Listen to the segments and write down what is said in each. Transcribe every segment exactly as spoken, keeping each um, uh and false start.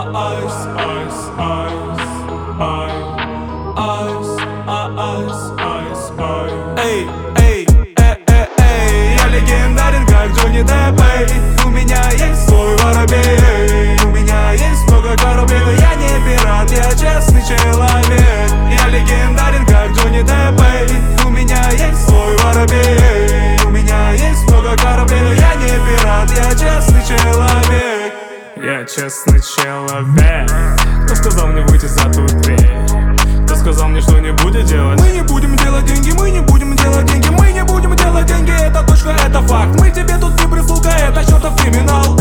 айс, айс, айс, айс, айс, айс, айс. Эй, эй, э, э, эй, я легендарен, как Джонни Депп, эй. У меня есть свой воробей, эй. У меня есть много кораблей, но я не пират, я честный человек. Я легендарен, как Джонни Депп, эй. У меня есть свой воробей, эй. У меня есть много кораблей, но я не пират, я честный человек. Я честный человек. Кто сказал мне выйти за ту дверь? Кто сказал мне, что не будет делать? Мы не будем делать деньги, мы не будем делать деньги, мы не будем делать деньги, это точка, это факт. Мы тебе тут не прислуга, это чертов криминал.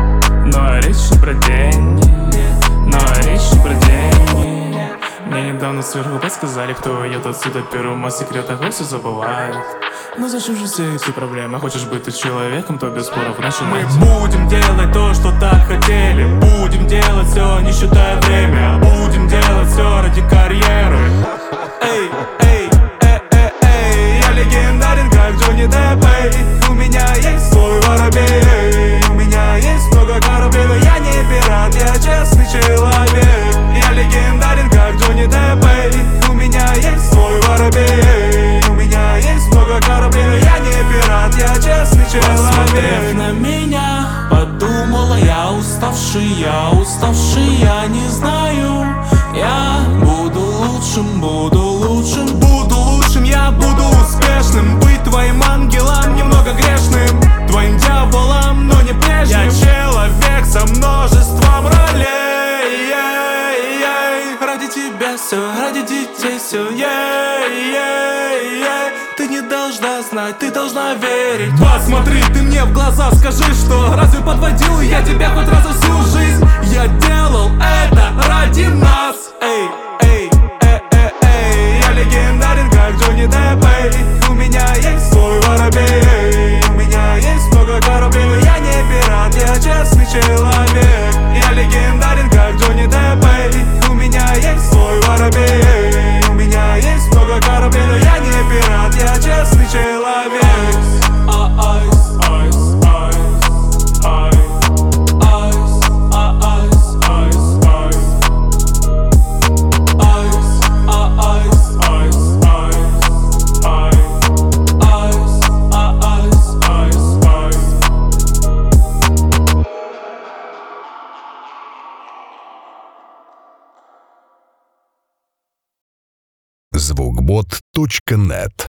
Но речь не про деньги, но речь не про деньги. Мне недавно сверху подсказали, кто уйдет отсюда первым, о секретах все забывает. Ну зачем же все эти проблемы? Хочешь быть ты человеком, то без споров начинать. Мы будем делать то, что так хотели. Будем делать все, не считая время. Будем делать все ради карьеры. Эй, эй, э, э, эй. Я легендарен, как Джонни Депп, эй. У меня есть свой воробей, эй. У меня есть много кораблей, но я не пират, я честный человек. Я легендарен, как Джонни Депп, эй. У меня есть свой воробей, эй. У меня есть много кораблей, но я не пират, я честный человек. Посмотрев на меня, подумала я уставший, я уставший, я не знаю. Я буду лучшим, буду лучшим. Буду лучшим, я буду успешным. Быть твоим ангелом, немного грешным. Твоим дьяволом, но не прежним. Я человек со множеством ролей, ей, ей. Ради тебя все, ради детей все, ей, ей, ей. Ты не должна знать, ты должна верить. Посмотри ты мне в глаза, скажи, что разве подводил я тебя хоть раз за всю жизнь? Я делал это ради нас. Эй, эй, э, э, эй. Я легендарен, как Джонни Депп, эй. У меня есть свой воробей, эй. У меня есть много кораблей, но я не пират, я честный человек. Я легендарен, как Джонни Депп, эй. У меня есть свой воробей, эй. У меня есть много кораблей, но я не пират, я честный человек. Айс, айс, айс, айс, айс, айс, айс, айс. Айс, айс, айс, айс, айс, айс, айс, айс. звукбот точка нет